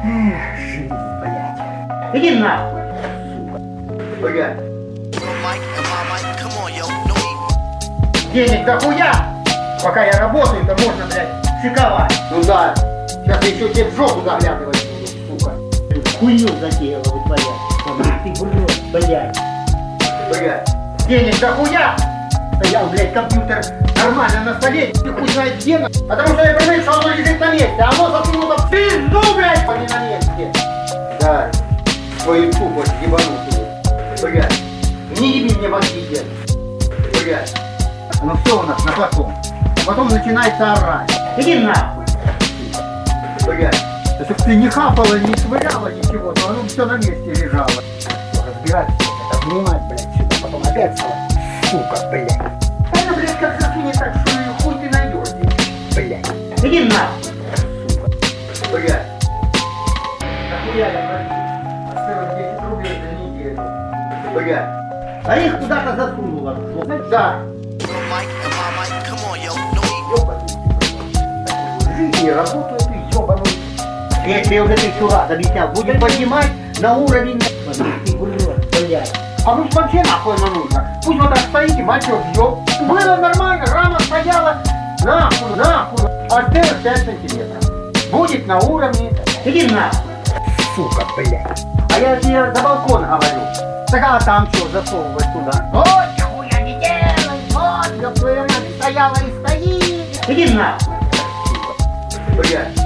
Эх, жизнь, блядь. Иди нахуй, сука. Блядь. Денег дохуя. Пока я работаю, то можно, блядь, шиковать. Ну да. Сейчас еще тебе в жопу заглядывать буду, сука. Хуйню затеяла вытворять. Ты врешь, блядь. Блядь. Денег дохуя. Стоял, блядь, компьютер нормально на столе, ты хуй знает где, потому что я понимаю, что оно лежит на месте, а оно засунуто в пизду, блядь, а не на месте. Да, свою тупость ебанутую. Блядь, не еби мне мозги, дед. Блядь. Ну все у нас на потом. А потом начинается орать. Иди нахуй. Блядь. Если бы ты не хапала, не швыряла ничего, то оно все на месте лежало. Разбираться, это внимать, блядь, сюда, потом опять стало. Сука, блядь. Это, блядь, как засунет так, что хуй ты найдешь здесь. Блядь. Иди нахуй. Сука. Блядь. Нахуя я просил? Оставил 10 рублей за неделю. Блядь. А их куда-то засунула. Да. Жизнь не работает, ты ёбаный. Я тебе уже 1000 раз объяснял. Будем поднимать на уровень... Ты врешь, блядь. А ну вообще нахуй оно нужно. Пусть вот так стоите, мальчик бьет. Было нормально, рама стояла. Нахуй, нахуй. А теперь 5 сантиметров. Будет на уровне. Иди нахуй. Сука, блядь. А я тебе за балкон говорю. Так а там что, засовывать туда? Вот, нихуя не делай, вот, ёб твою мать, стояла и стоит. Иди нахуй. Сука. Блядь.